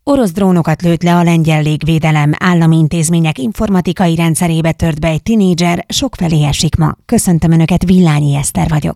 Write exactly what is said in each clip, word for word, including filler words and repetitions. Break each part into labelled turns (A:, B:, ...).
A: Orosz drónokat lőtt le a lengyel légvédelem, állami intézmények informatikai rendszerébe tört be egy tinédzser, sokfelé esik ma. Köszöntöm Önöket, Villányi Eszter vagyok.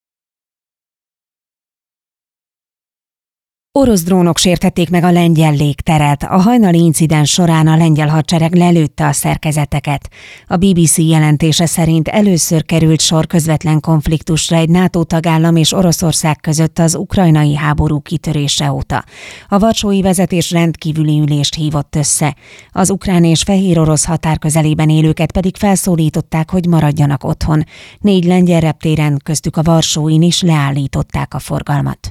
A: Orosz drónok sértették meg a lengyel légteret. A hajnali incidens során a lengyel hadsereg lelőtte a szerkezeteket. A bé bé cé jelentése szerint először került sor közvetlen konfliktusra egy NATO tagállam és Oroszország között az ukrajnai háború kitörése óta. A varsói vezetés rendkívüli ülést hívott össze. Az ukrán és fehér orosz határ közelében élőket pedig felszólították, hogy maradjanak otthon. Négy lengyel reptéren, köztük a varsóin is leállították a forgalmat.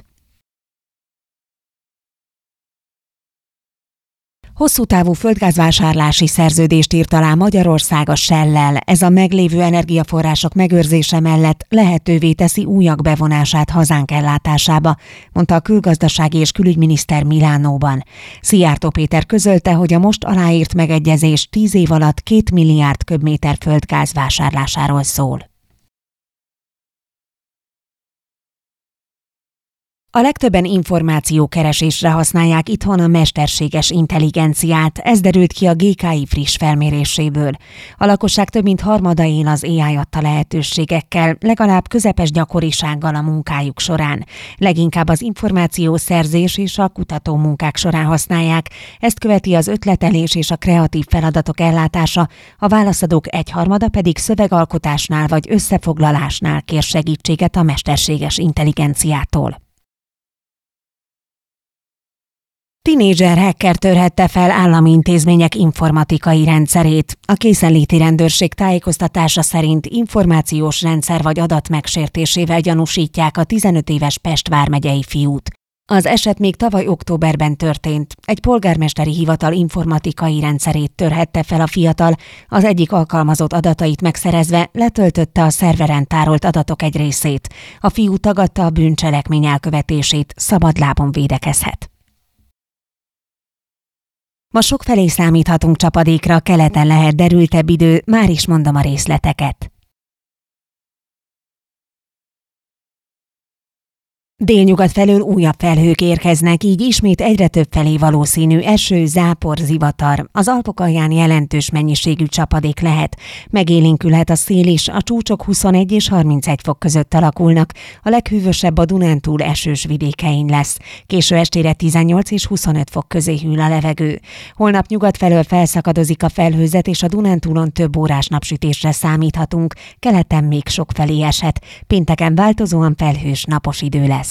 A: Hosszú távú földgázvásárlási szerződést írt alá Magyarország a Shell-lel. Ez a meglévő energiaforrások megőrzése mellett lehetővé teszi újak bevonását hazánk ellátásába, mondta a külgazdasági és külügyminiszter Milánóban. Szijjártó Péter közölte, hogy a most aláírt megegyezés tíz év alatt két milliárd köbméter földgáz vásárlásáról szól. A legtöbben információkeresésre használják itthon a mesterséges intelligenciát, ez derült ki a gé ká i friss felméréséből. A lakosság több mint harmada él az á i adta lehetőségekkel, legalább közepes gyakorisággal a munkájuk során. Leginkább az információszerzés és a kutató munkák során használják, ezt követi az ötletelés és a kreatív feladatok ellátása, a válaszadók egyharmada pedig szövegalkotásnál vagy összefoglalásnál kér segítséget a mesterséges intelligenciától. Tinédzser hacker törhette fel állami intézmények informatikai rendszerét. A készenléti rendőrség tájékoztatása szerint információs rendszer vagy adat megsértésével gyanúsítják a tizenöt éves Pest vármegyei fiút. Az eset még tavaly októberben történt. Egy polgármesteri hivatal informatikai rendszerét törhette fel a fiatal, az egyik alkalmazott adatait megszerezve letöltötte a szerveren tárolt adatok egy részét. A fiú tagadta a bűncselekmény elkövetését, szabadlábon védekezhet. Ma sokfelé számíthatunk csapadékra, keleten lehet derültebb idő, már is mondom a részleteket. Délnyugat felől újabb felhők érkeznek, így ismét egyre több felé valószínű eső, zápor, zivatar. Az Alpok alján jelentős mennyiségű csapadék lehet. Megélénkülhet a szél is, a csúcsok huszonegy és harmincegy fok között alakulnak. A leghűvösebb a Dunántúl esős vidékein lesz. Késő estére tizennyolc és huszonöt fok közé hűl a levegő. Holnap nyugat felől felszakadozik a felhőzet, és a Dunántúlon több órás napsütésre számíthatunk. Keleten még sokfelé eshet. Pénteken változóan felhős napos idő lesz.